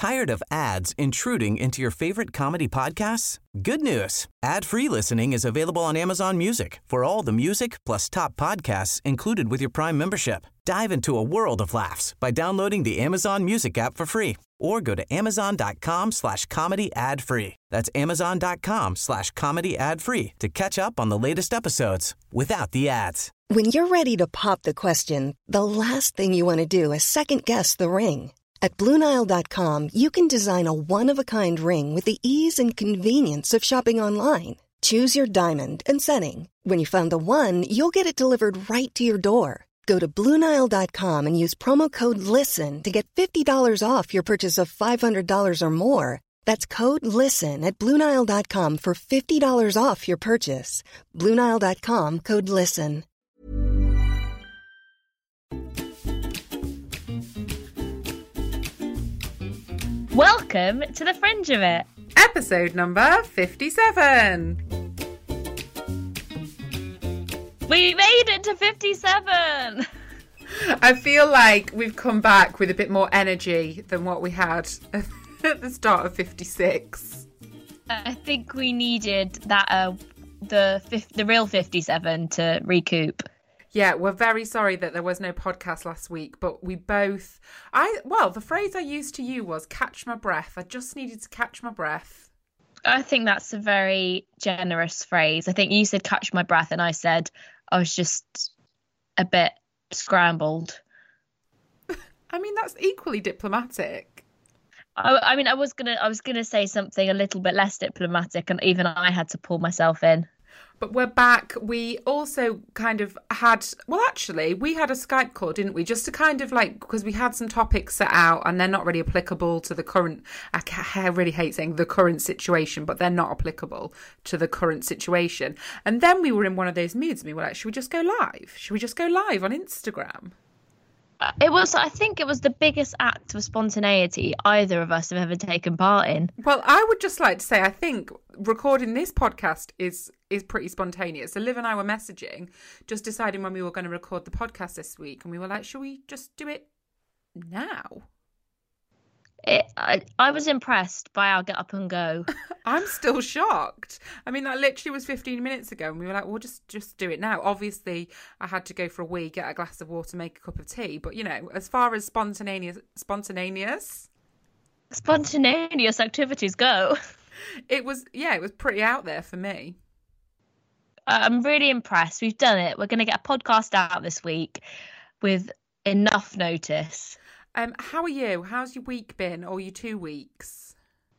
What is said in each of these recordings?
Tired of ads intruding into your favorite comedy podcasts? Good news. Ad-free listening is available on Amazon Music for all the music plus top podcasts included with your Prime membership. Dive into a world of laughs by downloading the Amazon Music app for free or go to amazon.com/comedy ad-free. That's amazon.com/comedy ad-free to catch up on the latest episodes without the ads. When you're ready to pop the question, the last thing you want to do is second-guess the ring. At BlueNile.com, you can design a one-of-a-kind ring with the ease and convenience of shopping online. Choose your diamond and setting. When you find the one, you'll get it delivered right to your door. Go to BlueNile.com and use promo code LISTEN to get $50 off your purchase of $500 or more. That's code LISTEN at BlueNile.com for $50 off your purchase. BlueNile.com, code LISTEN. Welcome to The Fringe of It. Episode number 57. We made it to 57! I feel like we've come back with a bit more energy than what we had at the start of 56. I think we needed that the real 57 to recoup. Yeah, we're very sorry that there was no podcast last week, but we both... the phrase I used to you was catch my breath. I just needed to catch my breath. I think that's a very generous phrase. I think you said catch my breath and I said I was just a bit scrambled. I mean, that's equally diplomatic. I was gonna say something a little bit less diplomatic, and even I had to pull myself in. But we're back. We also kind of had, we had a Skype call, didn't we? Just to kind of because we had some topics set out and they're not really applicable to the current, I really hate saying the current situation, but they're not applicable to the current situation. And then we were in one of those moods and we were like, should we just go live? Should we just go live on Instagram? I think it was the biggest act of spontaneity either of us have ever taken part in. Well, I would just like to say, I think recording this podcast is pretty spontaneous. So Liv and I were messaging, just deciding when we were going to record the podcast this week. And we were like, should we just do it now? I was impressed by our get up and go. I'm still shocked. I mean, that literally was 15 minutes ago and we were like, well, just do it now. Obviously, I had to go for a wee, get a glass of water, make a cup of tea. But, you know, as far as spontaneous activities go, it was pretty out there for me. I'm really impressed. We've done it. We're going to get a podcast out this week with enough notice. How are you? How's your week been, or your 2 weeks?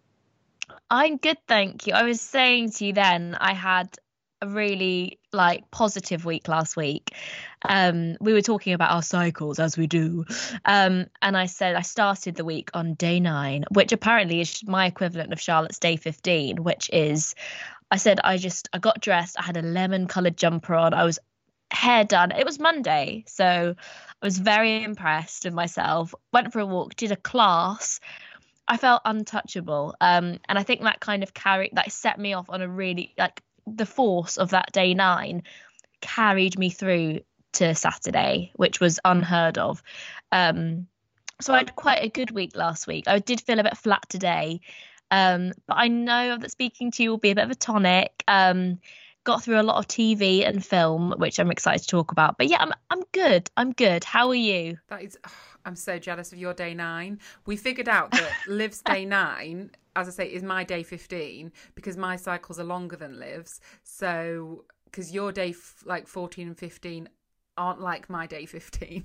I'm good, thank you. I was saying to you then, I had a really positive week last week. We were talking about our cycles as we do. And I said I started the week on day 9, which apparently is my equivalent of Charlotte's day 15, which is, I said I got dressed. I had a lemon coloured jumper on. I was hair done. It was Monday, so I was very impressed with myself. Went for a walk, did a class. I felt untouchable. And I think that kind of that set me off on a really, the force of that day 9 carried me through to Saturday, which was unheard of. So I had quite a good week last week. I did feel a bit flat today. But I know that speaking to you will be a bit of a tonic. Got through a lot of TV and film, which I'm excited to talk about. But yeah, I'm good. I'm good. How are you? I'm so jealous of your day 9. We figured out that Liv's day 9, as I say, is my day 15 because my cycles are longer than Liv's. So, because your day 14 and 15 aren't like my day 15.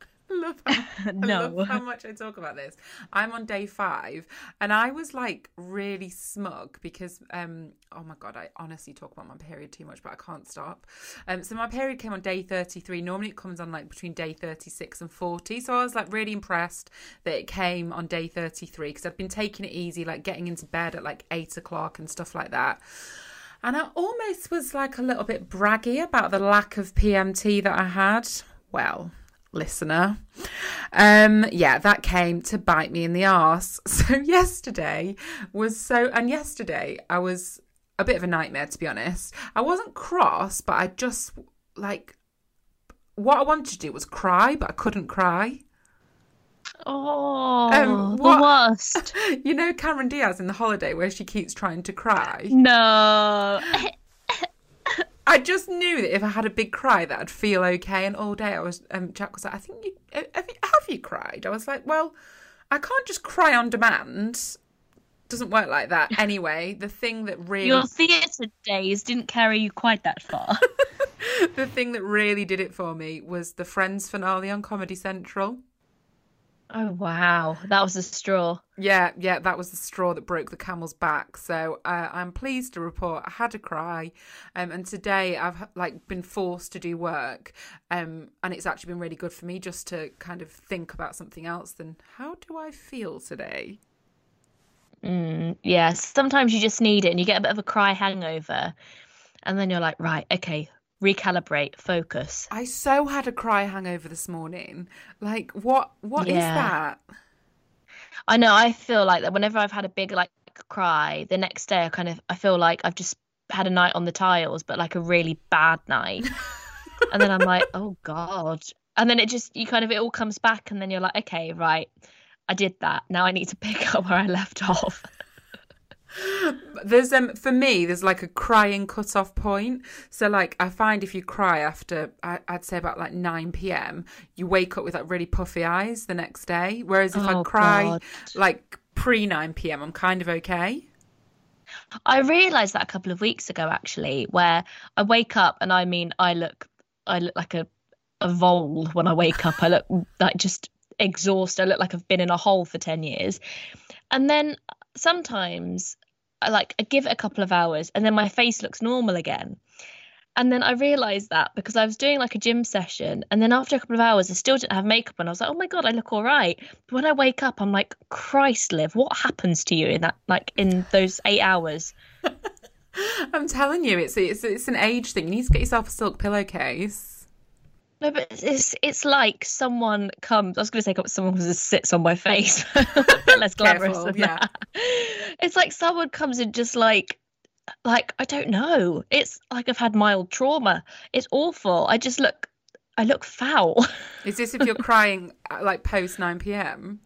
I love how much I talk about this. I'm on day 5 and I was really smug because oh my god, I honestly talk about my period too much, but I can't stop. So my period came on day 33. Normally it comes on between day 36 and 40, so I was really impressed that it came on day 33 because I've been taking it easy, getting into bed at 8 o'clock and stuff like that. And I almost was a little bit braggy about the lack of PMT that I had. Well, listener, that came to bite me in the arse. So yesterday I was a bit of a nightmare, to be honest. I wasn't cross, but I just what I wanted to do was cry, but I couldn't cry. Oh, the What? worst. You know Cameron Diaz in The Holiday where she keeps trying to cry? No. I just knew that if I had a big cry that I'd feel okay. And all day I was, Jack was like, I think have you cried? I was like, well, I can't just cry on demand. Doesn't work like that. Anyway, the thing that really... Your theatre days didn't carry you quite that far. The thing that really did it for me was the Friends finale on Comedy Central. Oh, wow. That was a straw. Yeah, that was the straw that broke the camel's back. So I'm pleased to report I had a cry, and today I've been forced to do work, and it's actually been really good for me just to kind of think about something else than how do I feel today. Yeah, sometimes you just need it and you get a bit of a cry hangover and then you're like, right, okay, recalibrate, focus. I so had a cry hangover this morning. Like, what is that? I know, I feel like that whenever I've had a big cry, the next day I feel like I've just had a night on the tiles, but like a really bad night. And then I'm like, oh God. And then it all comes back and then you're like, okay, right. I did that. Now I need to pick up where I left off. There's for me, there's like a crying cut-off point. So like I find if you cry after I'd say about like 9 p.m, you wake up with like really puffy eyes the next day. Whereas if I cry like pre 9 p.m, I'm kind of okay. I realised that a couple of weeks ago actually, where I wake up and I look like a vole when I wake up. I look like just exhausted. I look like I've been in a hole for 10 years. And then sometimes I give it a couple of hours and then my face looks normal again. And then I realised that because I was doing like a gym session and then after a couple of hours I still didn't have makeup and I was like, oh my God, I look all right. But when I wake up, I'm like, Christ, Liv, what happens to you in that, in those 8 hours? I'm telling you, it's an age thing. You need to get yourself a silk pillowcase. No, but it's like someone comes. I was going to say someone sits on my face. A bit less glamorous than that. It's like someone comes and just like I don't know. It's like I've had mild trauma. It's awful. I look foul. Is this if you're crying like post 9 p.m?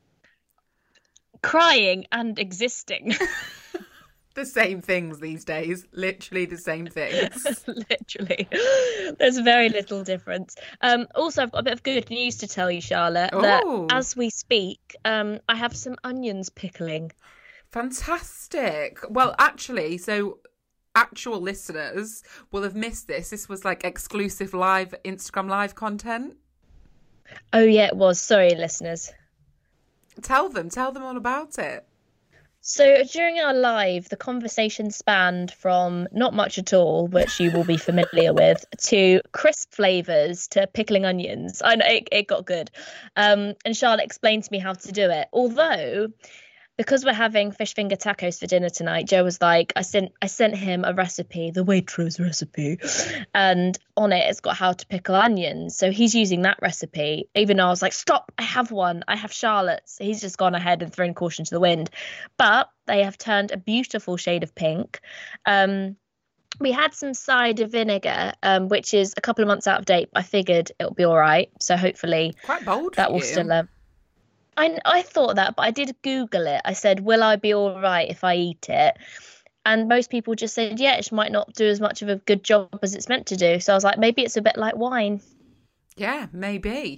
Crying and existing. The same things these days. Literally the same things. Literally. There's very little difference. Also, I've got a bit of good news to tell you, Charlotte, that as we speak, I have some onions pickling. Fantastic. Well, actually, so actual listeners will have missed this. This was like exclusive live Instagram live content. Oh, yeah, it was. Sorry, listeners. Tell them all about it. So during our live, the conversation spanned from not much at all, which you will be familiar with, to crisp flavours to pickling onions. I know it got good. And Charlotte explained to me how to do it. Although, because we're having fish finger tacos for dinner tonight, Joe was like, I sent him a recipe, the Waitrose recipe, and on it it's got how to pickle onions. So he's using that recipe, even though I was like, stop, I have one, I have Charlotte's. He's just gone ahead and thrown caution to the wind. But they have turned a beautiful shade of pink. We had some cider vinegar, which is a couple of months out of date. I figured it'll be all right. So hopefully quite bold that will still... I thought that, but I did Google it. I said, will I be all right if I eat it? And most people just said, yeah, it might not do as much of a good job as it's meant to do. So I was like, maybe it's a bit like wine. Yeah, maybe.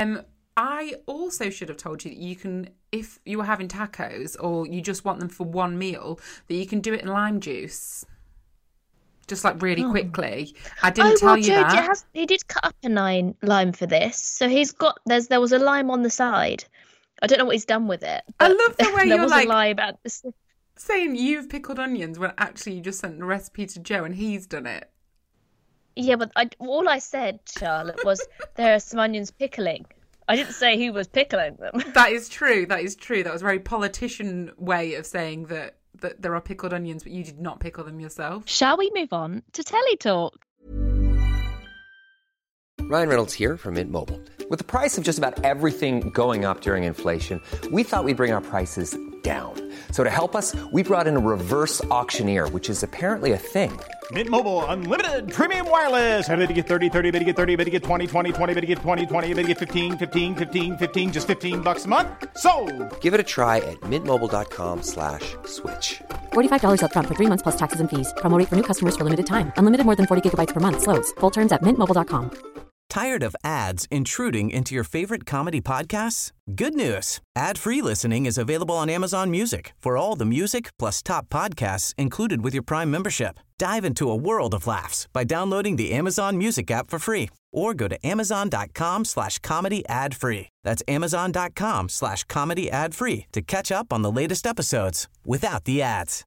I also should have told you that you can, if you were having tacos or you just want them for one meal, that you can do it in lime juice. Just like really quickly. I didn't tell you that. He did cut up a lime for this. So there was a lime on the side. I don't know what he's done with it. I love the way you're like a lime at this... saying you've pickled onions when actually you just sent the recipe to Joe and he's done it. Yeah, but all I said, Charlotte, was there are some onions pickling. I didn't say who was pickling them. That is true. That was a very politician way of saying that there are pickled onions, but you did not pickle them yourself. Shall we move on to Telly Talk? Ryan Reynolds here from Mint Mobile. With the price of just about everything going up during inflation, we thought we'd bring our prices down. So to help us, we brought in a reverse auctioneer, which is apparently a thing. Mint Mobile Unlimited Premium Wireless. How to get 30, 30, bit to get 30, bit to get 20, 20, 20, bit to get 20, 20, bit to get 15, 15, 15, 15, just $15 a month? Sold! Give it a try at mintmobile.com/switch. $45 up front for 3 months plus taxes and fees. Promo rate for new customers for limited time. Unlimited more than 40 gigabytes per month. Slows full terms at mintmobile.com. Tired of ads intruding into your favorite comedy podcasts? Good news. Ad-free listening is available on Amazon Music for all the music plus top podcasts included with your Prime membership. Dive into a world of laughs by downloading the Amazon Music app for free or go to amazon.com/comedy ad-free. That's amazon.com/comedy ad-free to catch up on the latest episodes without the ads.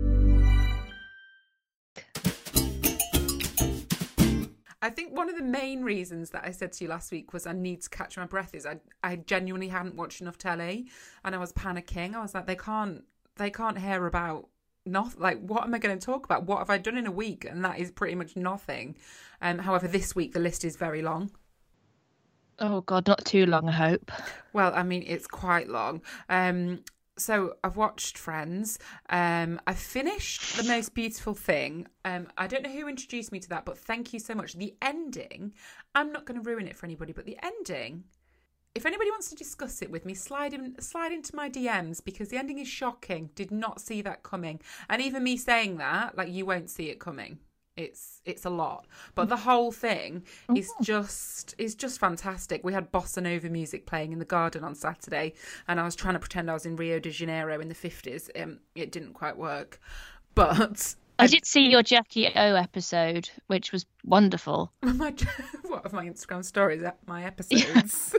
I think one of the main reasons that I said to you last week was I need to catch my breath is I genuinely hadn't watched enough telly and I was panicking. I was like, they can't hear about nothing. Like, what am I going to talk about? What have I done in a week? And that is pretty much nothing. However, this week the list is very long. Oh God, not too long, I hope. Well, I mean, it's quite long. So I've watched Friends. I finished The Most Beautiful Thing. I don't know who introduced me to that, but thank you so much. The ending, I'm not going to ruin it for anybody, but the ending, if anybody wants to discuss it with me, slide into my DMs because the ending is shocking. Did not see that coming. And even me saying that, like, you won't see it coming. It's a lot, but the whole thing is just fantastic. We had bossa nova music playing in the garden on Saturday, and I was trying to pretend I was in Rio de Janeiro in the 50s. It didn't quite work, but I did see your Jackie O episode, which was wonderful. What of my Instagram stories? My episodes.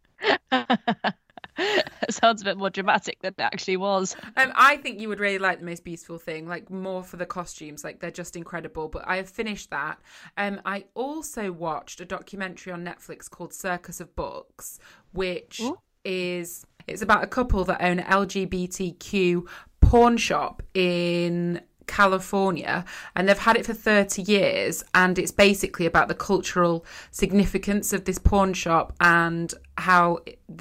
It sounds a bit more dramatic than it actually was. I think you would really like The Most Beautiful Thing, like more for the costumes, like they're just incredible. But I have finished that. I also watched a documentary on Netflix called Circus of Books, which it's about a couple that own an LGBTQ pawn shop in California, and they've had it for 30 years, and it's basically about the cultural significance of this pawn shop and how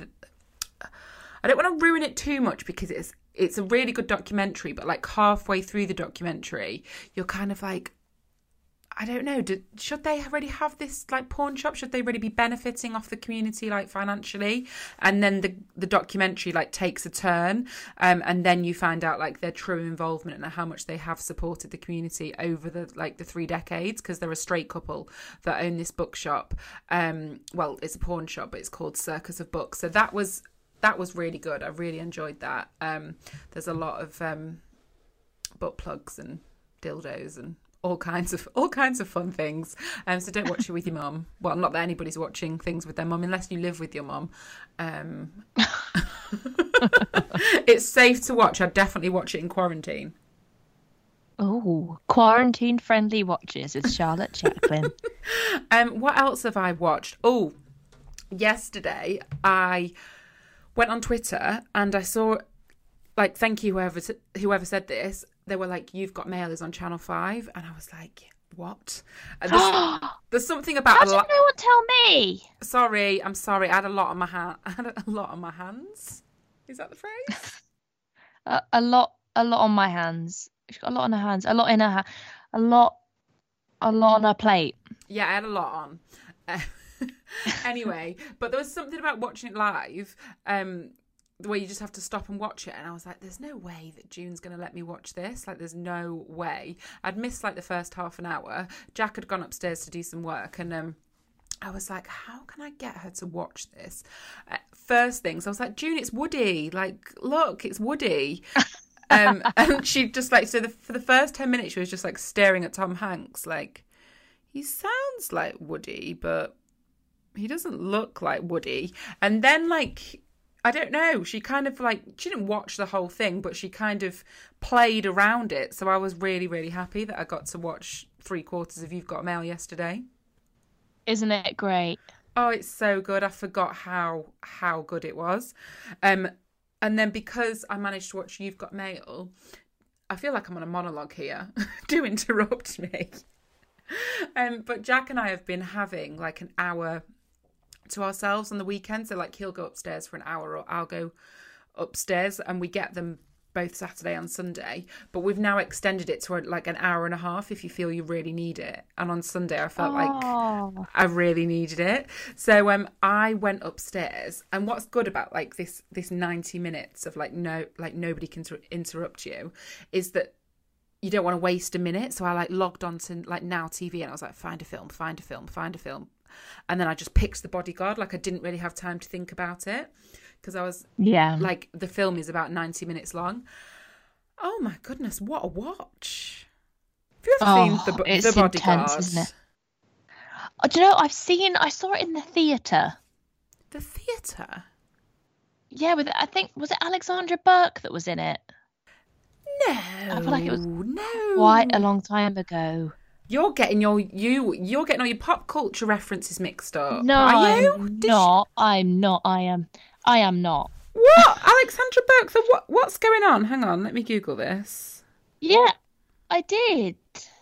I don't want to ruin it too much because it's a really good documentary, but like halfway through the documentary, you're kind of like, I don't know, should they already have this like pawn shop? Should they really be benefiting off the community like financially? And then the documentary like takes a turn, and then you find out like their true involvement and how much they have supported the community over the 3 decades, because they're a straight couple that own this bookshop. Well, it's a pawn shop, but it's called Circus of Books. So that was really good. I really enjoyed that. There's a lot of butt plugs and dildos and all kinds of fun things. So don't watch it with your mum. Well, not that anybody's watching things with their mum unless you live with your mum. It's safe to watch. I'd definitely watch it in quarantine. Oh, quarantine friendly watches with Charlotte Chaplin. What else have I watched? Oh, yesterday I went on Twitter and I saw, like, thank you whoever said this. They were like, "You've Got Mail is on Channel 5," and I was like, "What?" There's something about. How did no one tell me? I'm sorry. I had a lot on my hands. Is that the phrase? A lot on my hands. She's got a lot on her hands. A lot in her. A lot on her plate. Yeah, I had a lot on. Anyway, but there was something about watching it live, the way you just have to stop and watch it, and I was like, there's no way that June's going to let me watch this. Like, there's no way. I'd missed like the first half an hour. Jack had gone upstairs to do some work, and I was like, how can I get her to watch this? First things, I was like, June, it's Woody. Like, look, it's Woody. And she just like, so for the first 10 minutes, she was just like staring at Tom Hanks, like, he sounds like Woody, but he doesn't look like Woody. And then, like, I don't know, she kind of like, she didn't watch the whole thing, but she kind of played around it. So I was really, really happy that I got to watch 3/4 of You've Got Mail yesterday. Isn't it great? Oh, it's so good. I forgot how good it was. And then because I managed to watch You've Got Mail, I feel like I'm on a monologue here. Do interrupt me. But Jack and I have been having like an hour to ourselves on the weekend. So like he'll go upstairs for an hour or I'll go upstairs, and we get them both Saturday and Sunday, but we've now extended it to like an hour and a half if you feel you really need it. And on Sunday I felt like I really needed it. So I went upstairs, and what's good about like this 90 minutes of like nobody can interrupt you is that you don't want to waste a minute. So I like logged on to like Now TV and I was like, find a film. And then I just picked The Bodyguard. Like I didn't really have time to think about it because I was like, the film is about 90 minutes long. Oh my goodness, what a watch. Have you ever seen The Bodyguard? Intense, isn't it? Oh, do you know, I saw it in the theatre. The theatre? Yeah, I think, was it Alexandra Burke that was in it? No. I feel like it was quite a long time ago. You're getting all your pop culture references mixed up. No, are you? I'm not. I am not. What? Alexandra Burke? What's going on? Hang on, let me Google this. Yeah, I did.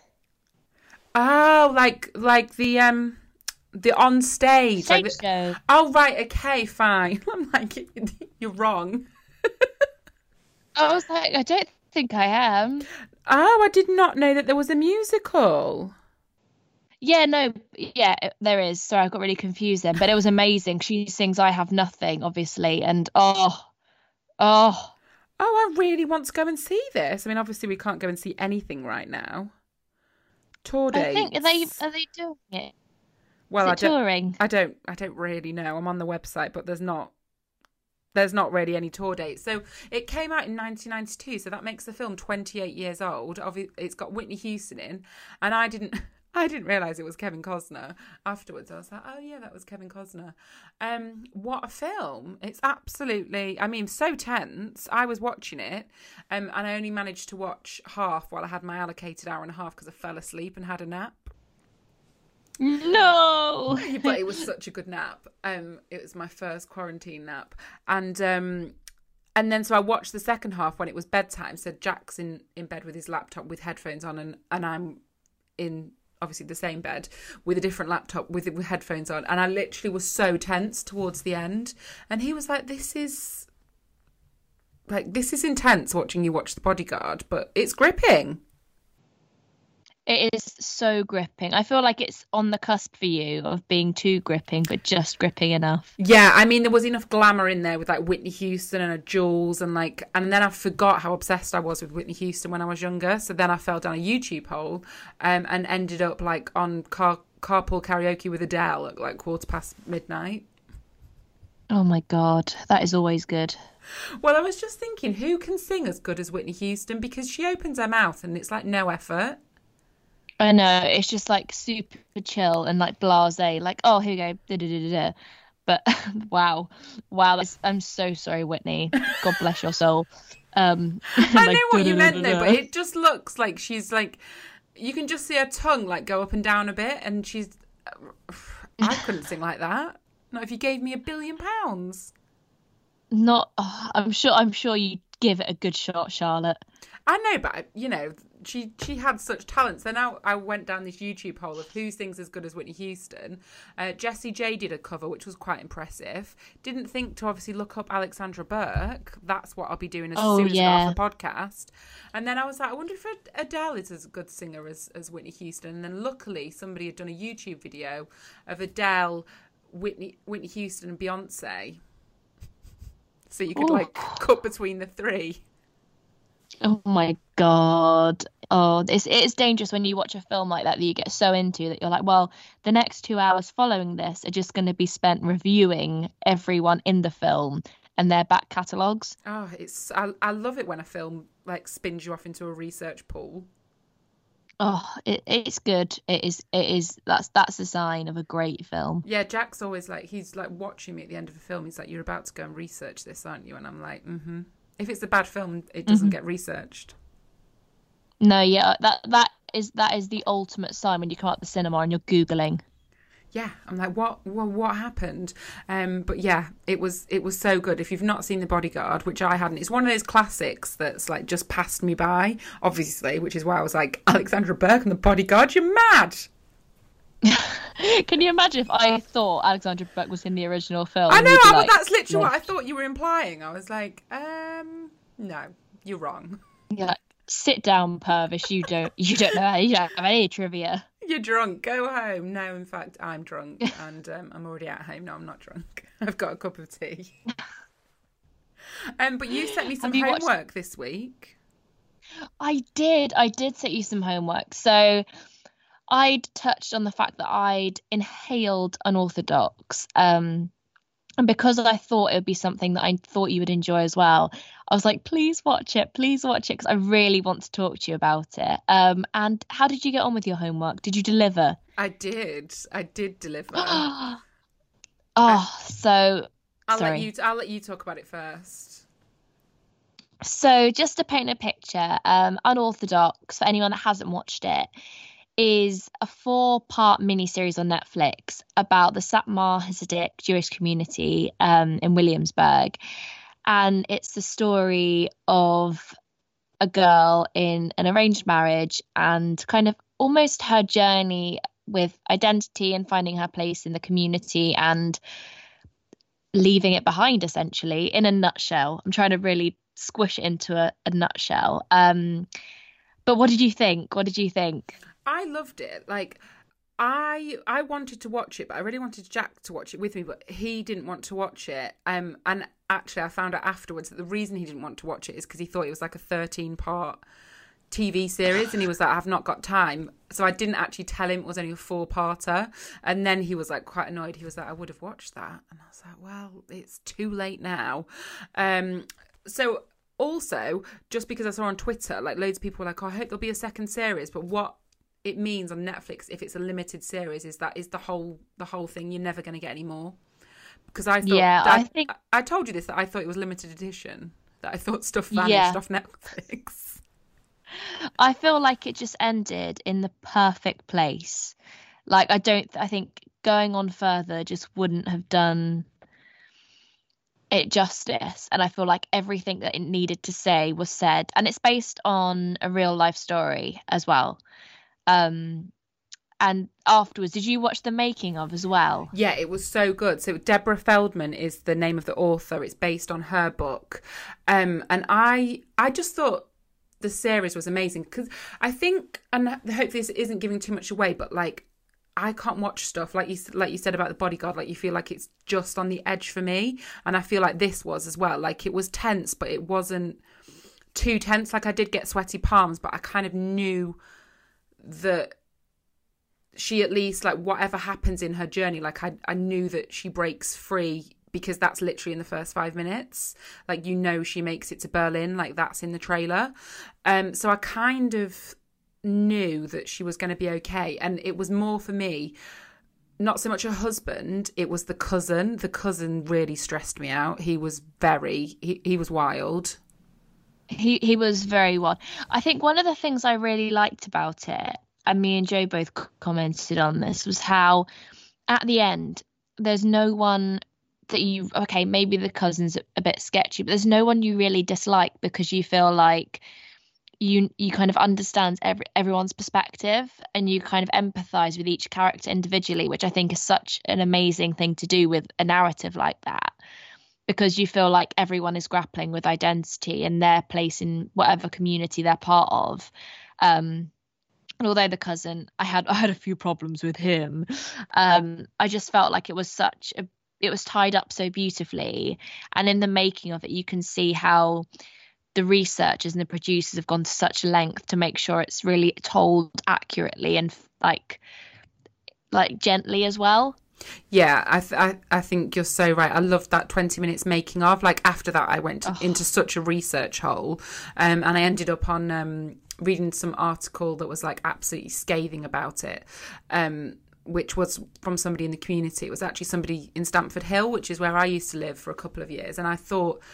Oh, like the on stage show. Oh right, okay, fine. I'm like, you're wrong. I was like, I don't think I am. Oh, I did not know that there was a musical. Yeah, no, yeah, there is. Sorry, I got really confused then, but it was amazing. She sings "I Have Nothing," obviously, and oh, I really want to go and see this. I mean, obviously, we can't go and see anything right now. Tour dates. I think are they doing it? Well, touring? I don't really know. I'm on the website, but there's not really any tour dates. So it came out in 1992, so that makes the film 28 years old. It's got Whitney Houston in, and I didn't realise it was Kevin Costner. Afterwards, I was like, oh yeah, that was Kevin Costner. What a film. It's absolutely, I mean, so tense. I was watching it, and I only managed to watch half while I had my allocated hour and a half because I fell asleep and had a nap. No. But it was such a good nap. It was my first quarantine nap. And then so I watched the second half when it was bedtime. So Jack's in bed with his laptop with headphones on, and I'm in obviously the same bed with a different laptop with headphones on. And I literally was so tense towards the end. And he was like, this is intense watching you watch The Bodyguard, but it's gripping. It is so gripping. I feel like it's on the cusp for you of being too gripping, but just gripping enough. Yeah, I mean, there was enough glamour in there with like Whitney Houston and a Jules and then I forgot how obsessed I was with Whitney Houston when I was younger. So then I fell down a YouTube hole and ended up like on carpool karaoke with Adele at like midnight. Oh my God, that is always good. Well, I was just thinking, who can sing as good as Whitney Houston? Because she opens her mouth and it's like no effort. I know, it's just like super chill and like blasé, like, oh, here we go, da-da-da-da-da. But wow, I'm so sorry, Whitney. God bless your soul. I know what you meant though, but it just looks like she's like, you can just see her tongue like go up and down a bit, and I couldn't sing like that. Not if you gave me £1 billion. I'm sure you give it a good shot, Charlotte. I know, but you know, she had such talent. So now I went down this YouTube hole of who sings as good as Whitney Houston. Jessie J did a cover, which was quite impressive. Didn't think to obviously look up Alexandra Burke. That's what I'll be doing as soon as I get off the podcast. And then I was like, I wonder if Adele is as good singer as Whitney Houston. And then luckily somebody had done a YouTube video of Adele, Whitney Houston and Beyonce. So you could cut between the three. Oh my God. Oh, it's dangerous when you watch a film like that you get so into that you're like, well, the next 2 hours following this are just going to be spent reviewing everyone in the film and their back catalogues. Oh, I love it when a film like spins you off into a research pool. Oh, it's good. It is. That's a sign of a great film. Yeah, Jack's always like, he's like watching me at the end of a film. He's like, you're about to go and research this, aren't you? And I'm like, mm-hmm. If it's a bad film, it doesn't get researched. No, yeah, that is the ultimate sign when you come out the cinema and you're Googling. Yeah, I'm like, what happened? But yeah, it was so good. If you've not seen The Bodyguard, which I hadn't, it's one of those classics that's like just passed me by, obviously, which is why I was like, Alexandra Burke and The Bodyguard, you're mad. Can you imagine if I thought Alexandra Burke was in the original film? I know, that's literally what I thought you were implying. I was like, no, You're wrong. Yeah, sit down, Purvis. You don't know. You don't have any trivia. You're drunk. Go home. No, in fact, I'm drunk, and I'm already at home. No, I'm not drunk. I've got a cup of tea. But you sent me some homework this week. I did set you some homework. So I'd touched on the fact that I'd inhaled Unorthodox. And because I thought it would be something that I thought you would enjoy as well, I was like, please watch it, because I really want to talk to you about it. And how did you get on with your homework? Did you deliver? I did deliver. So I'll let you talk about it first. So just to paint a picture, Unorthodox, for anyone that hasn't watched it, is a 4-part miniseries on Netflix about the Satmar Hasidic Jewish community in Williamsburg. And it's the story of a girl in an arranged marriage and kind of almost her journey with identity and finding her place in the community and leaving it behind, essentially, in a nutshell. I'm trying to really squish it into a nutshell. But what did you think? I loved it. Like, I wanted to watch it, but I really wanted Jack to watch it with me, but he didn't want to watch it. And actually, I found out afterwards that the reason he didn't want to watch it is because he thought it was like a 13-part TV series, and he was like, I've not got time. So I didn't actually tell him it was only a 4-parter. And then he was like quite annoyed. He was like, I would have watched that. And I was like, well, it's too late now. So also, just because I saw on Twitter, like loads of people were like, oh, I hope there'll be a second series. But what it means on Netflix, if it's a limited series, is that is the whole thing. You're never going to get any more. Because I thought, I told you this, that I thought it was limited edition. That I thought stuff vanished off Netflix. I feel like it just ended in the perfect place. Like, I think going on further just wouldn't have done it justice. And I feel like everything that it needed to say was said. And it's based on a real life story as well. And afterwards, did you watch the making of as well? Yeah, it was so good. So Deborah Feldman is the name of the author. It's based on her book. And I just thought the series was amazing because I think, and hopefully this isn't giving too much away, but like, I can't watch stuff like you said about The Bodyguard. Like, you feel like it's just on the edge for me, and I feel like this was as well. Like, it was tense, but it wasn't too tense. Like, I did get sweaty palms, but I kind of knew that she, at least, like, whatever happens in her journey, like I knew that she breaks free, because that's literally in the first 5 minutes. Like, you know, she makes it to Berlin, like that's in the trailer. So I kind of knew that she was going to be okay. And it was more for me, not so much her husband, it was the cousin. The cousin really stressed me out. He was he was wild. He was very wild. I think one of the things I really liked about it, and me and Joe both commented on this, was how at the end, there's no one that maybe the cousin's a bit sketchy, but there's no one you really dislike, because you feel like you kind of understand everyone's perspective, and you kind of empathize with each character individually, which I think is such an amazing thing to do with a narrative like that, because you feel like everyone is grappling with identity and their place in whatever community they're part of. And although the cousin, I had a few problems with him, I just felt like it was tied up so beautifully. And in the making of it, you can see how the researchers and the producers have gone to such length to make sure it's really told accurately and like gently as well. Yeah, I think you're so right. I loved that 20 minutes making of. Like, after that, I went into such a research hole, and I ended up on reading some article that was like absolutely scathing about it. Which was from somebody in the community. It was actually somebody in Stamford Hill, which is where I used to live for a couple of years. And I thought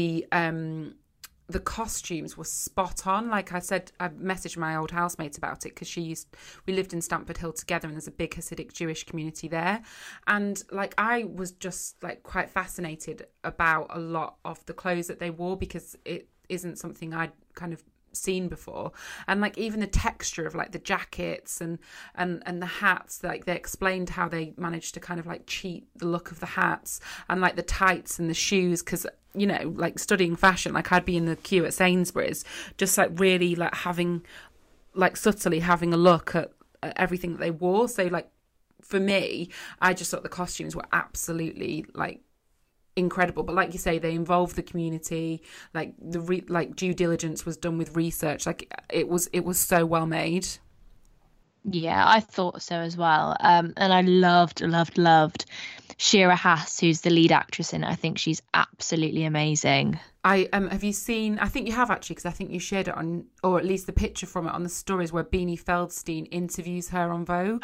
the costumes were spot on. Like I said, I messaged my old housemate about it, because we lived in Stamford Hill together, and there's a big Hasidic Jewish community there. And like, I was just like quite fascinated about a lot of the clothes that they wore, because it isn't something I'd kind of seen before. And like, even the texture of like the jackets and the hats, like they explained how they managed to kind of like cheat the look of the hats, and like the tights and the shoes, because you know, like studying fashion, like I'd be in the queue at Sainsbury's, just like really like subtly having a look at everything that they wore. So like for me, I just thought the costumes were absolutely like incredible. But like you say, they involved the community, like like due diligence was done with research. Like it was so well made. Yeah, I thought so as well. And I loved Shira Haas, who's the lead actress in it. I think she's absolutely amazing. Have you seen, I think you have actually, because I think you shared it on, or at least the picture from it on the stories where Beanie Feldstein interviews her on Vogue.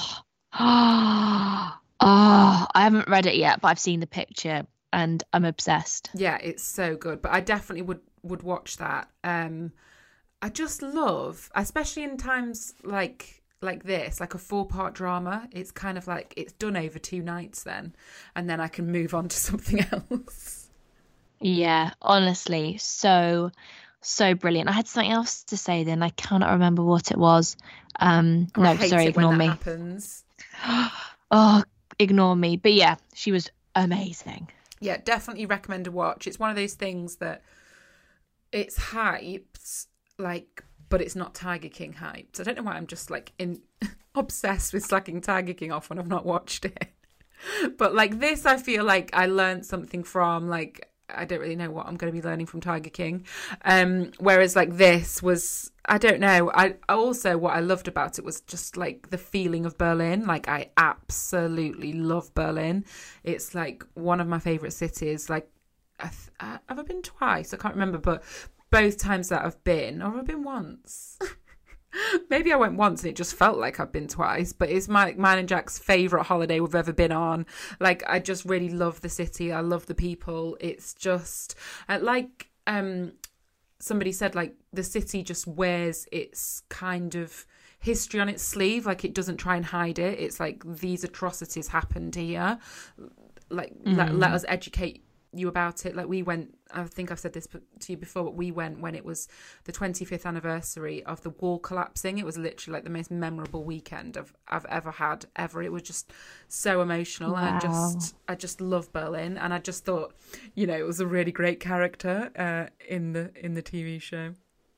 Oh, I haven't read it yet, but I've seen the picture and I'm obsessed. Yeah, it's so good. But I definitely would watch that. I just love, especially in times like this, like a 4-part drama, it's kind of like it's done over 2 nights then, and then I can move on to something else. Yeah, honestly, so brilliant. I had something else to say then, I cannot remember what it was. No, sorry, ignore me. Happens. Oh, ignore me. But yeah, she was amazing. Yeah, definitely recommend a watch. It's one of those things that it's hyped, like, but it's not Tiger King hyped. I don't know why I'm just like obsessed with slacking Tiger King off when I've not watched it. But like this, I feel like I learned something from, like, I don't really know what I'm going to be learning from Tiger King. Whereas like this was, I don't know. I also, what I loved about it was just like the feeling of Berlin. Like I absolutely love Berlin. It's like one of my favourite cities. Like have I been twice? I can't remember, but both times that I've been, or have I been once? Maybe I went once and it just felt like I've been twice, but it's mine and Jack's favourite holiday we've ever been on. Like, I just really love the city. I love the people. It's just, like somebody said, like, the city just wears its kind of history on its sleeve. Like, it doesn't try and hide it. It's like, these atrocities happened here. Like, let us educate you about it. Like, we went, I think I've said this to you before, but we went when it was the 25th anniversary of the wall collapsing. It was literally like the most memorable weekend I've ever had ever. It was just so emotional. Wow. And I just love Berlin, and I just thought, you know, it was a really great character in the TV show.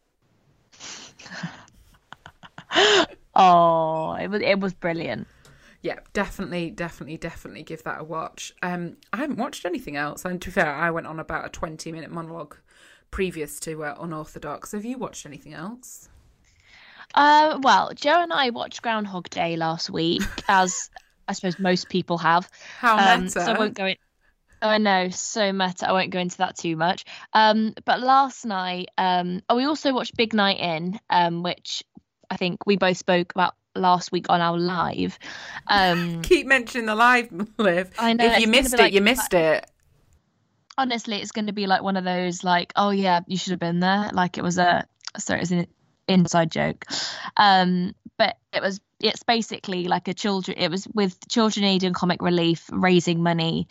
Oh, it was brilliant. Yeah, definitely give that a watch. I haven't watched anything else. And to be fair, I went on about a 20-minute monologue previous to Unorthodox. Have you watched anything else? Well, Joe and I watched Groundhog Day last week, as I suppose most people have. How meta. So I won't go in. I know, so meta. I won't go into that too much. But last night, we also watched Big Night In, which I think we both spoke about last week on our live. Keep mentioning the live, Liv. I know. If you missed it, you missed it. Honestly, it's going to be like one of those, like, oh yeah, you should have been there. Like it was an inside joke. But it's basically like it was with Children Aid and Comic Relief raising money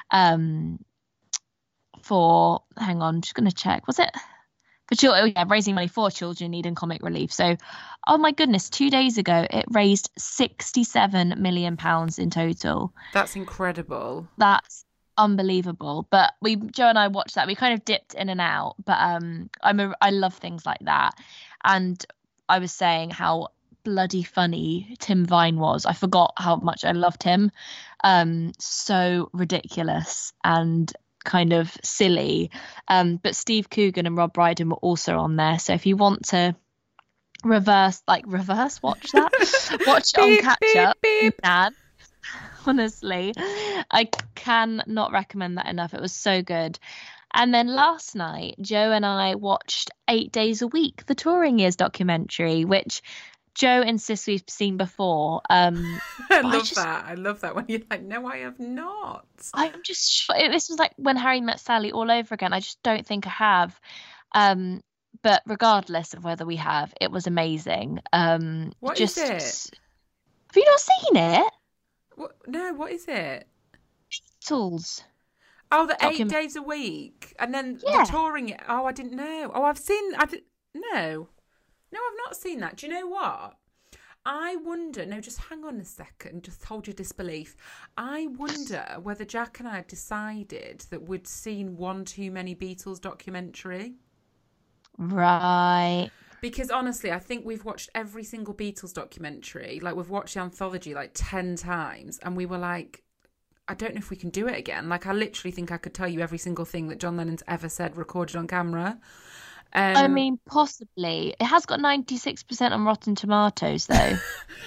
for, hang on, I'm just going to check. Was it? Raising money for Children in Need and Comic Relief. So, oh my goodness, 2 days ago it raised £67 million in total. That's incredible. That's unbelievable. But Joe and I watched that. We kind of dipped in and out, but I love things like that. And I was saying how bloody funny Tim Vine was. I forgot how much I loved him. So ridiculous and kind of silly, but Steve Coogan and Rob Brydon were also on there, so if you want to reverse watch that, watch it on catch up, you can. Honestly, I cannot recommend that enough. It was so good. And then last night Joe and I watched 8 Days a Week, the Touring Years documentary, which Joe insists we've seen before. I love that when you're like, no, I have not. I'm just, this was like When Harry Met Sally all over again. I just don't think I have. But regardless of whether we have, it was amazing. What is it? Have you not seen it? No, what is it? Beatles. Oh, the 8 days a week. And then the touring. Oh, I didn't know. Oh, I've seen, no, I've not seen that. Do you know what? I wonder, no, just hang on a second, just hold your disbelief. I wonder whether Jack and I had decided that we'd seen one too many Beatles documentary. Right. Because honestly, I think we've watched every single Beatles documentary. Like, we've watched the anthology like 10 times, and we were like, I don't know if we can do it again. Like, I literally think I could tell you every single thing that John Lennon's ever said recorded on camera. I mean, possibly. It has got 96% on Rotten Tomatoes, though.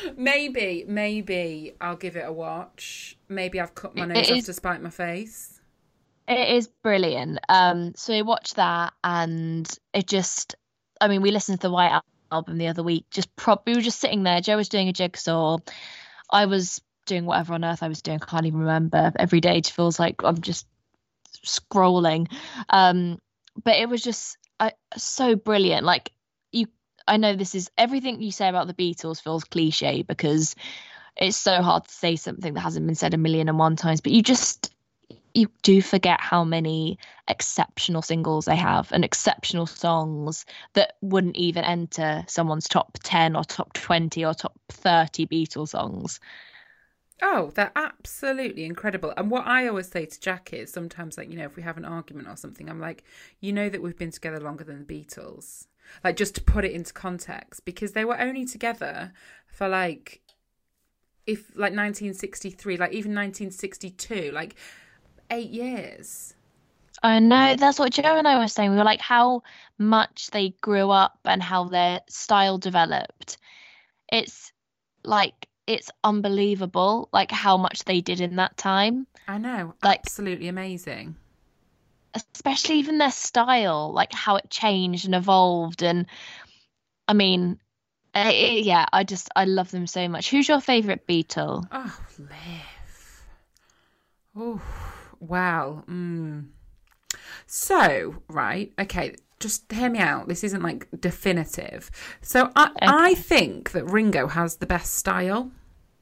Maybe I'll give it a watch. Maybe I've cut my nose off to spite my face. It is brilliant. So we watched that, and it just, I mean, we listened to the White Album the other week. We were just sitting there. Joe was doing a jigsaw. I was doing whatever on earth I was doing. I can't even remember. Every day it feels like I'm just scrolling. But it was just so brilliant. Like, I know this is everything you say about the Beatles feels cliche because it's so hard to say something that hasn't been said 1,000,001 times, but you do forget how many exceptional singles they have and exceptional songs that wouldn't even enter someone's top 10 or top 20 or top 30 Beatles songs. Oh, they're absolutely incredible. And what I always say to Jack is sometimes, like, you know, if we have an argument or something, I'm like, you know that we've been together longer than the Beatles. Like, just to put it into context, because they were only together for like 1963, like even 1962, like 8 years. I know, that's what Joe and I were saying. We were like, how much they grew up and how their style developed. It's unbelievable, like how much they did in that time. I know, like, absolutely amazing. Especially even their style, like how it changed and evolved. And I mean, I love them so much. Who's your favourite Beatle? Oh, Liv. Oh, wow. So, right, okay, just hear me out. This isn't like definitive. So I think that Ringo has the best style.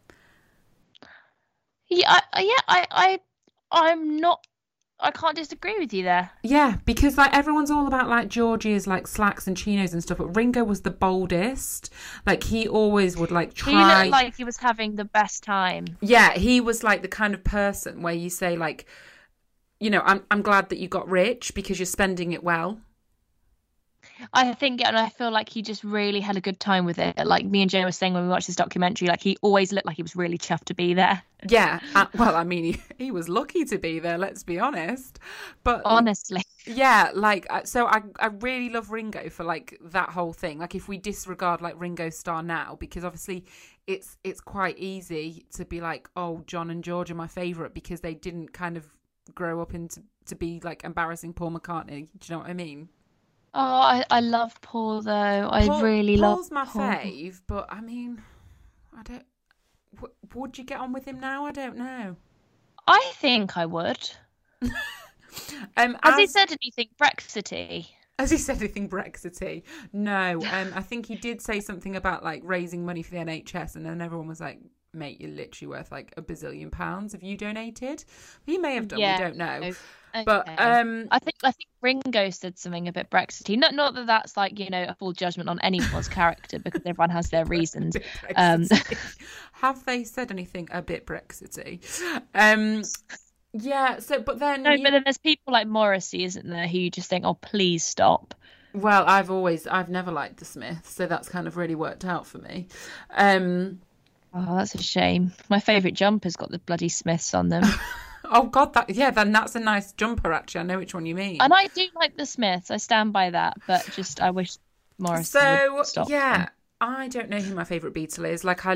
I can't disagree with you there. Yeah, because like everyone's all about like George's like slacks and chinos and stuff, but Ringo was the boldest. Like, he always would like try. He looked like he was having the best time. Yeah, he was like the kind of person where you say like, you know, I'm glad that you got rich because you're spending it well. I think, and I feel like he just really had a good time with it. Like me and Joe were saying when we watched this documentary, like he always looked like he was really chuffed to be there. Yeah, well, I mean, he was lucky to be there, let's be honest. But honestly, yeah, like, so I really love Ringo for like that whole thing. Like, if we disregard like Ringo's star now, because obviously it's quite easy to be like, oh, John and George are my favourite because they didn't kind of grow up into to be like embarrassing Paul McCartney. Do you know what I mean? Oh, I love Paul though. I really love Paul's my fave, but I mean, I don't. Would you get on with him now? I don't know. I think I would. Has he said anything Brexity? Has he said anything Brexity? No. I think he did say something about like raising money for the NHS, and then everyone was like, "Mate, you're literally worth like £1 billion. Have you donated?" He may have done. Yeah. We don't know. Okay. But I think Ringo said something a bit Brexity. Not that that's like, you know, a full judgment on anyone's character, because everyone has their reasons. Have they said anything a bit Brexity? Yeah. So, but then but then there's people like Morrissey, isn't there, who you just think, oh, please stop. Well, I've never liked the Smiths, so that's kind of really worked out for me. Oh, that's a shame. My favourite jumper's got the bloody Smiths on them. Oh God, then that's a nice jumper. Actually, I know which one you mean. And I do like the Smiths. I stand by that, but just I wish Morrissey would stop. Yeah, them. I don't know who my favourite Beatle is. Like,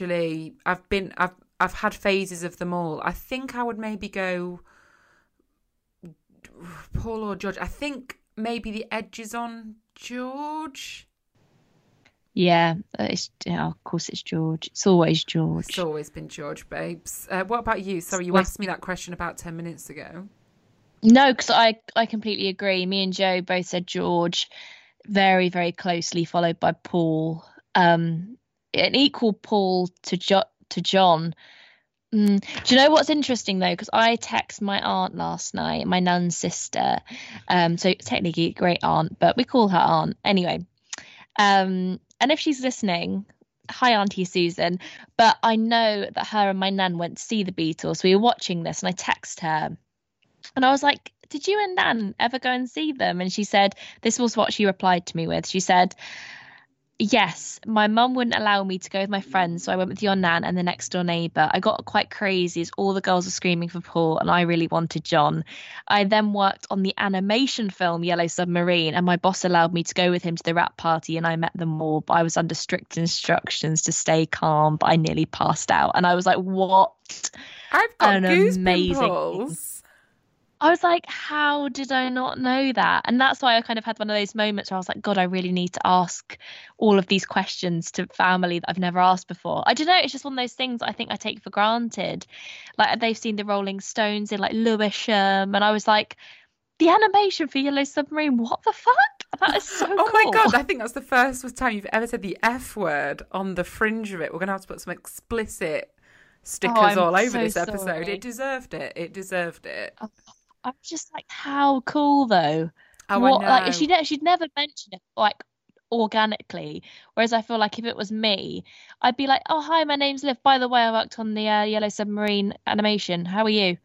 I've had phases of them all. I think I would maybe go Paul or George. I think maybe the edge is on George. Yeah, of course it's George. It's always George. It's always been George, babes. What about you? Sorry, you asked me that question about 10 minutes ago. No, because I completely agree. Me and Joe both said George, very, very closely followed by Paul. An equal Paul to John. Do you know what's interesting though? Because I texted my aunt last night, my nan's sister. So technically great aunt, but we call her aunt anyway. And if she's listening, hi Auntie Susan, but I know that her and my nan went to see the Beatles. We were watching this and I text her and I was like, did you and Nan ever go and see them? And she said, this was what she replied to me with. She said, yes, my mum wouldn't allow me to go with my friends, so I went with your nan and the next door neighbour. I got quite crazy as all the girls were screaming for Paul and I really wanted John. I then worked on the animation film Yellow Submarine and my boss allowed me to go with him to the wrap party and I met them all, but I was under strict instructions to stay calm, but I nearly passed out. And I was like, what? I've got amazing goosebumps. I was like, how did I not know that? And that's why I kind of had one of those moments where I was like, God, I really need to ask all of these questions to family that I've never asked before. I don't know. It's just one of those things I think I take for granted. Like they've seen the Rolling Stones in like Lewisham. And I was like, the animation for Yellow Submarine, what the fuck? That is so cool. Oh my God, I think that's the first time you've ever said the F word on the fringe of it. We're going to have to put some explicit stickers all over this episode. Sorry. It deserved it. It deserved it. I'm just like, how cool though. Oh, what, I know. like she'd never mention it like organically, whereas I feel like if it was me, I'd be like, oh hi, my name's Liv, by the way I worked on the Yellow Submarine animation, how are you?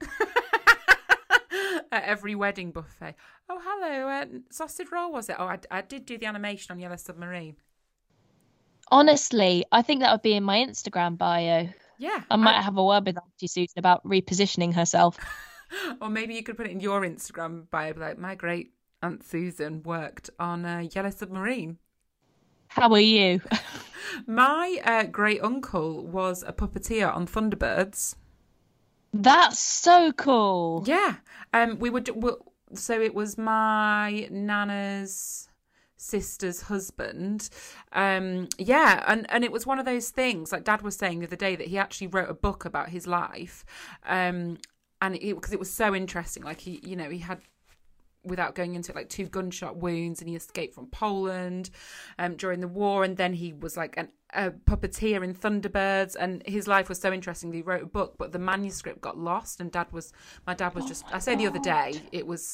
At every wedding buffet. Oh hello, sausage roll was it? Oh, I did do the animation on Yellow Submarine. Honestly, I think that would be in my Instagram bio. Yeah, I might have a word with Auntie Susan about repositioning herself. Or maybe you could put it in your Instagram bio, like, my great Aunt Susan worked on Yellow Submarine. How are you? My great uncle was a puppeteer on Thunderbirds. That's so cool. Yeah. So it was my nana's sister's husband. Yeah, and it was one of those things, like Dad was saying the other day, that he actually wrote a book about his life. And because it was so interesting, like he had, without going into it, like 2 gunshot wounds, and he escaped from Poland during the war, and then he was like a puppeteer in Thunderbirds, and his life was so interesting. He wrote a book, but the manuscript got lost, and my dad was just, I say the other day, it was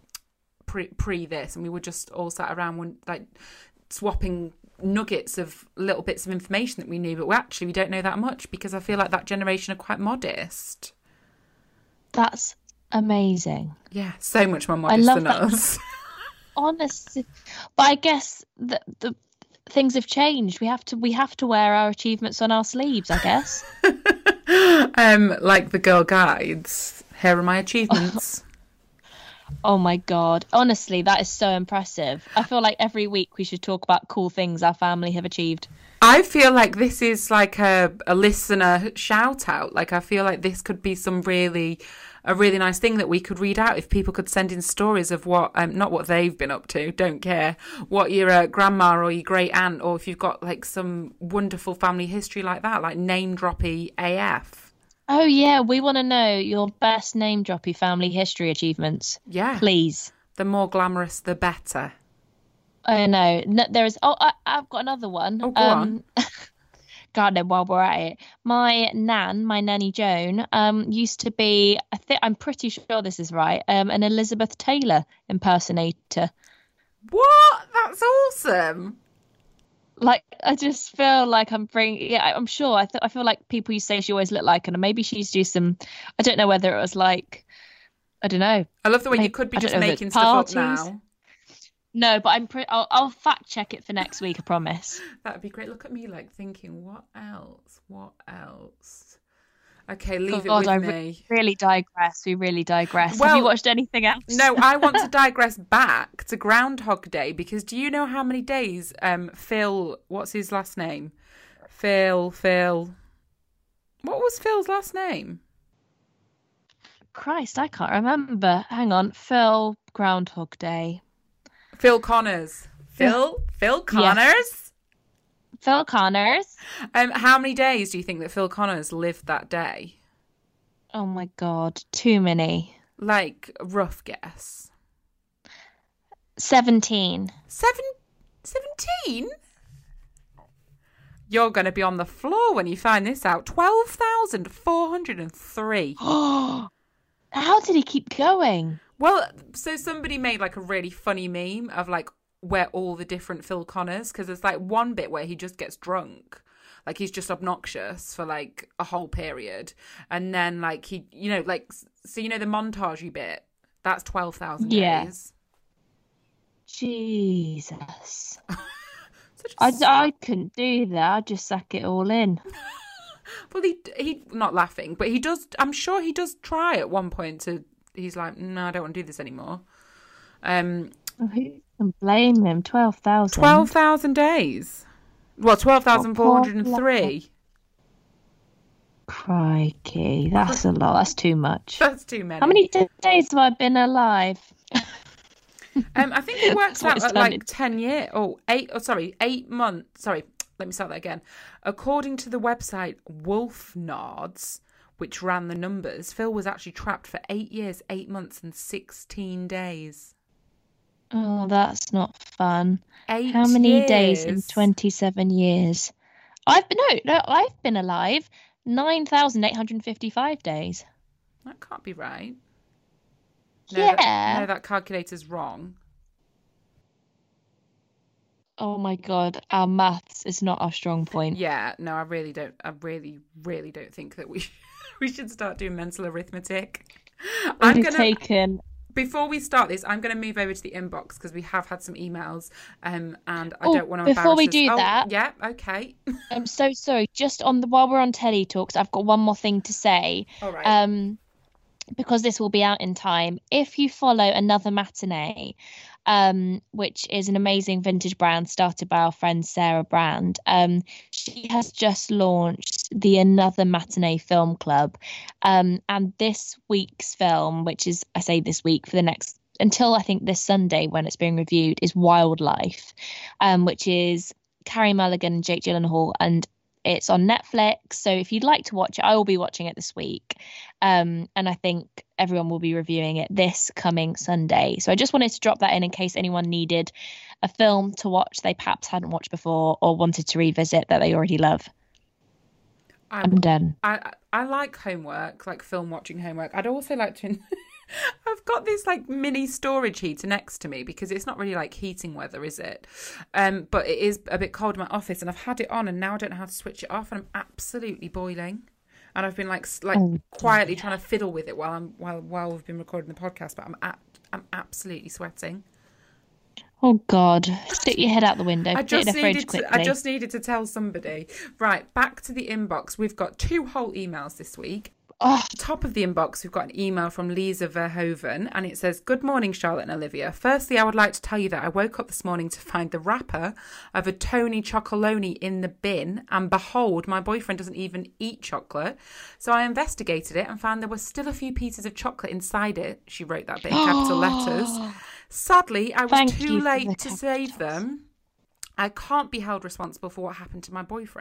pre this, and we were just all sat around like swapping nuggets of little bits of information that we knew, but we don't know that much, because I feel like that generation are quite modest. That's amazing. Yeah, so much more modest than us. Honestly, but I guess the things have changed. We have to wear our achievements on our sleeves, I guess. Like the Girl Guides. Here are my achievements. Oh my God. Honestly, that is so impressive. I feel like every week we should talk about cool things our family have achieved. I feel like this is like a listener shout out. Like I feel like this could be a really nice thing that we could read out if people could send in stories of what, not what they've been up to, don't care, what your grandma or your great aunt, or if you've got like some wonderful family history like that, like name droppy AF. Oh yeah, we want to know your best name droppy family history achievements. Yeah. Please. The more glamorous, the better. I know. There is. Oh, I've got another one. Oh, go on. God, while we're at it, my nanny Joan, used to be, I'm pretty sure this is right, an Elizabeth Taylor impersonator. What? That's awesome. Like, I just feel like I'm sure. I feel like people used to say she always looked like her, and maybe she used to do some, I don't know whether it was like, I don't know. I love the way you could be just making stuff up now. No, but I'll fact check it for next week, I promise. That'd be great. Look at me like thinking, what else? Okay, leave it with me. We really digress. Well, have you watched anything else? No, I want to digress back to Groundhog Day, because do you know how many days Phil, what's his last name? Phil. What was Phil's last name? Christ, I can't remember. Hang on. Phil, Groundhog Day. Phil Connors. Phil Connors? Yes. Phil Connors. How many days do you think that Phil Connors lived that day? Oh my God, too many. Like, rough guess. 17. 17? You're going to be on the floor when you find this out. 12,403. How did he keep going? Well, so somebody made like a really funny meme of like where all the different Phil Connors, because there's like one bit where he just gets drunk. Like, he's just obnoxious for like a whole period. And then like he, you know, like, so you know the montagey bit, that's 12,000 days. Jesus. I couldn't do that. I'd just suck it all in. Well, he not laughing, but he does. I'm sure he does try at one point to. He's like, no, I don't want to do this anymore. Who can blame him? 12,000. 12,000 days. Well, 12,403. Crikey, that's a lot. That's too much. That's too many. How many days have I been alive? I think it works out at like 10 years. Oh, 8 months. Sorry, let me start that again. According to the website Wolfnards, which ran the numbers, Phil was actually trapped for 8 years, 8 months and 16 days. Oh, that's not fun. 8 How many years? days in 27 years? I've been alive 9,855 days. That can't be right. Yeah. That calculator's wrong. Oh my God, our maths is not our strong point. Yeah, no, I really don't. I really, really don't think that we should start doing mental arithmetic. Before we start this, I'm going to move over to the inbox because we have had some emails, and I don't want to embarrass before we us. do that. Yeah, okay. I'm so sorry. Just while we're on Telly Talks, I've got one more thing to say. All right. Because this will be out in time. If you follow Another Matinee, which is an amazing vintage brand started by our friend Sarah Brand, she has just launched the Another Matinee Film Club. And this week's film, which is, I say this week for the next, until I think this Sunday when it's being reviewed, is Wildlife, which is Carey Mulligan and Jake Gyllenhaal, and it's on Netflix, so if you'd like to watch it, I will be watching it this week. And I think everyone will be reviewing it this coming Sunday. So I just wanted to drop that in case anyone needed a film to watch they perhaps hadn't watched before or wanted to revisit that they already love. I'm done. I like homework, like film watching homework. I'd also like to... I've got this like mini storage heater next to me because it's not really like heating weather, is it? But it is a bit cold in my office, and I've had it on, and now I don't know how to switch it off, and I'm absolutely boiling. And I've been like quietly trying to fiddle with it while we've been recording the podcast, but I'm absolutely sweating. Oh God! Stick your head out the window. I just needed to tell somebody. Right, back to the inbox. We've got 2 whole emails this week. Top of the inbox, we've got an email from Lisa Verhoeven, and it says, "Good morning, Charlotte and Olivia. Firstly, I would like to tell you that I woke up this morning to find the wrapper of a Tony Chocolonely in the bin, and behold, my boyfriend doesn't even eat chocolate. So I investigated it and found there were still a few pieces of chocolate inside it." She wrote that bit in capital letters. "Sadly, I was too late to save them. I can't be held responsible for what happened to my boyfriend." ...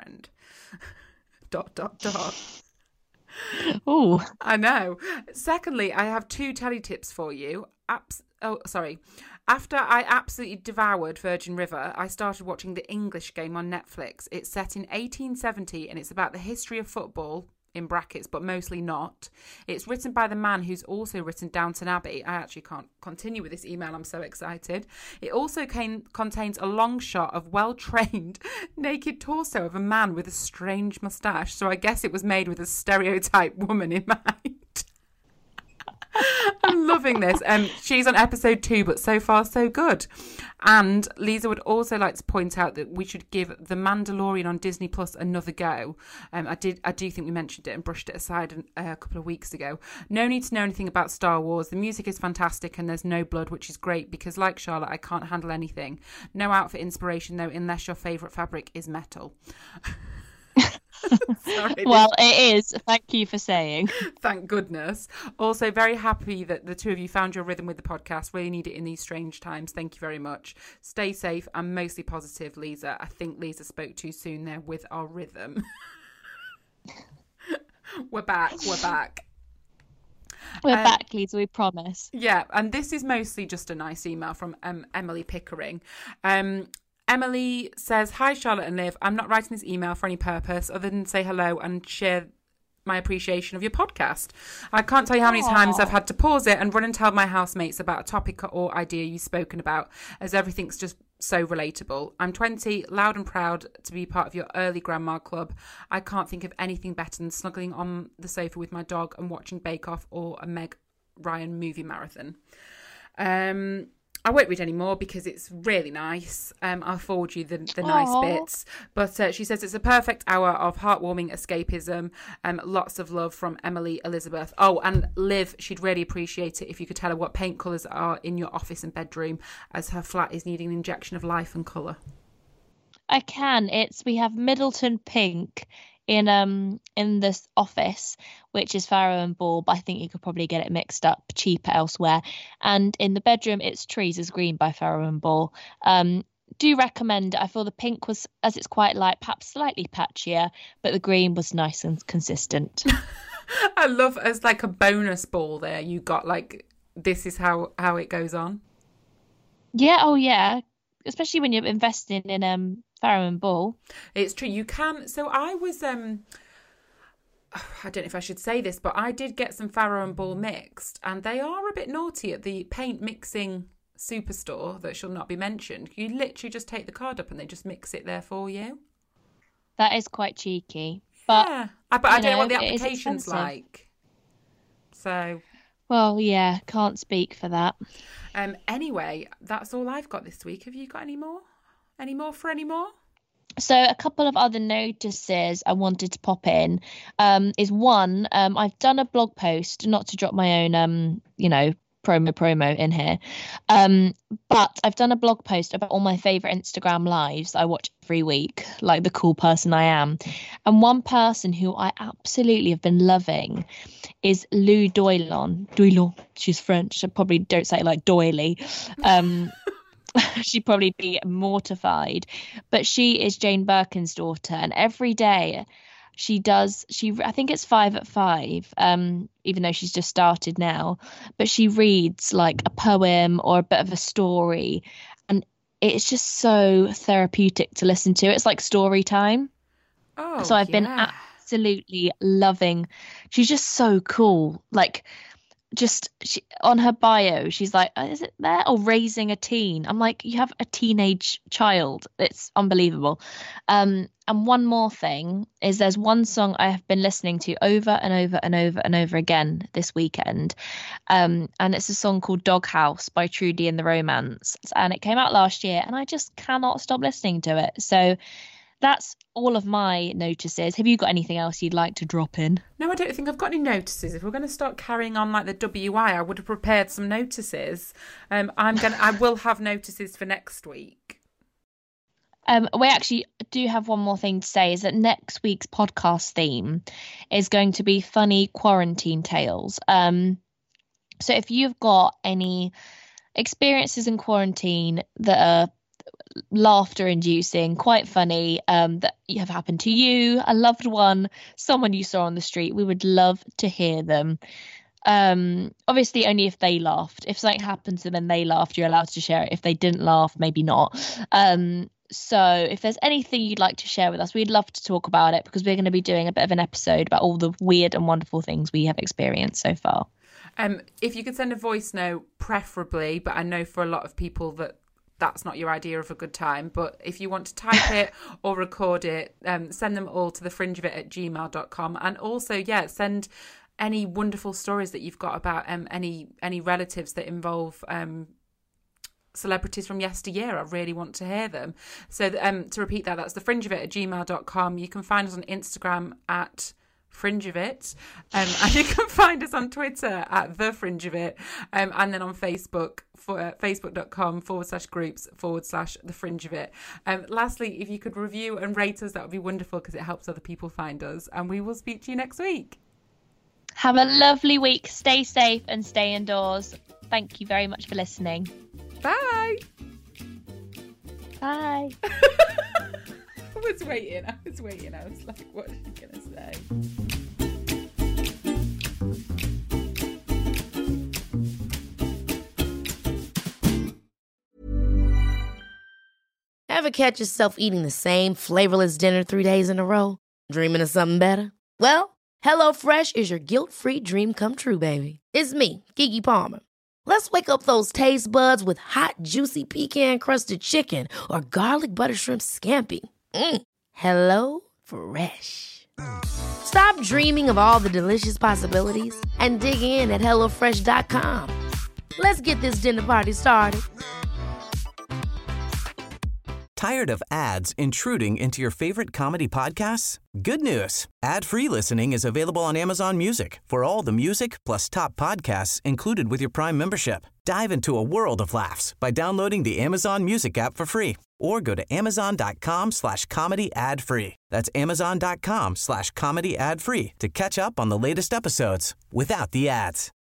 Oh, I know. Secondly, I have 2 telly tips for you. After I absolutely devoured Virgin River, I started watching The English Game on Netflix. It's set in 1870 and it's about the history of football, in brackets, but mostly not. It's written by the man who's also written Downton Abbey. I actually can't continue with this email. I'm so excited. It also contains a long shot of well-trained naked torso of a man with a strange moustache. So I guess it was made with a stereotype woman in mind. I'm loving this. She's on episode 2, but so far so good. And Lisa would also like to point out that we should give The Mandalorian on Disney Plus another go. I do think we mentioned it and brushed it aside a couple of weeks ago. No need to know anything about Star Wars. The music is fantastic and there's no blood, which is great because, like Charlotte, I can't handle anything. No outfit inspiration though, unless your favourite fabric is metal. Sorry, well, it is. Thank you for saying. Thank goodness. Also, very happy that the 2 of you found your rhythm with the podcast. Really need it in these strange times. Thank you very much. Stay safe and mostly positive, Lisa. I think Lisa spoke too soon there with our rhythm. We're back. We're back, Lisa, we promise. Yeah, and this is mostly just a nice email from Emily Pickering. Emily says, "Hi, Charlotte and Liv. I'm not writing this email for any purpose other than say hello and share my appreciation of your podcast. I can't tell you how many times I've had to pause it and run and tell my housemates about a topic or idea you've spoken about, as everything's just so relatable. I'm 20, loud and proud to be part of your early grandma club. I can't think of anything better than snuggling on the sofa with my dog and watching Bake Off or a Meg Ryan movie marathon. I won't read any more because it's really nice. I'll forward you the nice bits. But she says it's a perfect hour of heartwarming escapism. Lots of love from Emily Elizabeth. Oh, and Liv, she'd really appreciate it if you could tell her what paint colours are in your office and bedroom, as her flat is needing an injection of life and colour. I can. We have Middleton pink in this office, which is Farrow and Ball, but I think you could probably get it mixed up cheaper elsewhere. And in the bedroom, it's Trees is Green by Farrow and Ball. Do recommend. I feel the pink was, as it's quite light, perhaps slightly patchier, but the green was nice and consistent. I love, as like a bonus ball there, you got like, this is how it goes on. Yeah, oh yeah. Especially when you're investing in Farrow and Ball. It's true. You can. So I was, I don't know if I should say this, but I did get some Farrow and Ball mixed, and they are a bit naughty at the paint mixing superstore that shall not be mentioned. You literally just take the card up and they just mix it there for you. That is quite cheeky. But, yeah. But I don't know what the application's like. So... Well, yeah, can't speak for that. Anyway, that's all I've got this week. Have you got any more? Any more? So a couple of other notices I wanted to pop in is one, I've done a blog post, not to drop my own, promo in here. But I've done a blog post about all my favourite Instagram lives I watch every week, like the cool person I am. And one person who I absolutely have been loving is Lou Doylon. She's French. I probably don't say it like doily. She'd probably be mortified. But she is Jane Birkin's daughter. And every day I think it's 5 at 5, even though she's just started now, but she reads like a poem or a bit of a story, and it's just so therapeutic to listen to. It's like story time. So I've been absolutely loving. She's just so cool. Like, on her bio, she's like, is it there? Oh, raising a teen. I'm like, you have a teenage child. It's unbelievable. And one more thing is there's one song I have been listening to over and over and over and over again this weekend. And it's a song called Doghouse by Trudy and the Romance. And it came out last year and I just cannot stop listening to it. So that's all of my notices. Have you got anything else you'd like to drop in? No, I don't think I've got any notices. If we're going to start carrying on like the WI, I would have prepared some notices. I will have notices for next week. We actually do have one more thing to say, is that next week's podcast theme is going to be funny quarantine tales. So if you've got any experiences in quarantine that are laughter inducing, quite funny, that have happened to you, a loved one, someone you saw on the street, we would love to hear them. Obviously only if they laughed. If something happened to them and they laughed, you're allowed to share it. If they didn't laugh, maybe not. So if there's anything you'd like to share with us, we'd love to talk about it, because we're going to be doing a bit of an episode about all the weird and wonderful things we have experienced so far. If you could send a voice note, preferably, but I know for a lot of people that's not your idea of a good time, but if you want to type it or record it, send them all to thefringeofit@gmail.com. And also, send any wonderful stories that you've got about any relatives that involve celebrities from yesteryear. I really want to hear them. So to repeat that's thefringeofit@gmail.com. You can find us on Instagram at Fringeofit, and you can find us on Twitter at The Fringeofit, and then on Facebook for facebook.com/groups/The Fringeofit. Lastly, if you could review and rate us, that would be wonderful, because it helps other people find us. And we will speak to you next week. Have a lovely week. Stay safe and stay indoors. Thank you very much for listening. Bye. Bye. I was waiting. I was like, what is she going to say? Ever catch yourself eating the same flavorless dinner 3 days in a row? Dreaming of something better? Well, HelloFresh is your guilt-free dream come true, baby. It's me, Keke Palmer. Let's wake up those taste buds with hot, juicy pecan-crusted chicken or garlic butter shrimp scampi. Hello Fresh. Stop dreaming of all the delicious possibilities and dig in at HelloFresh.com. Let's get this dinner party started. Tired of ads intruding into your favorite comedy podcasts? Good news. Ad-free listening is available on Amazon Music for all the music plus top podcasts included with your Prime membership. Dive into a world of laughs by downloading the Amazon Music app for free or go to amazon.com/comedy ad-free. That's amazon.com/comedy ad-free to catch up on the latest episodes without the ads.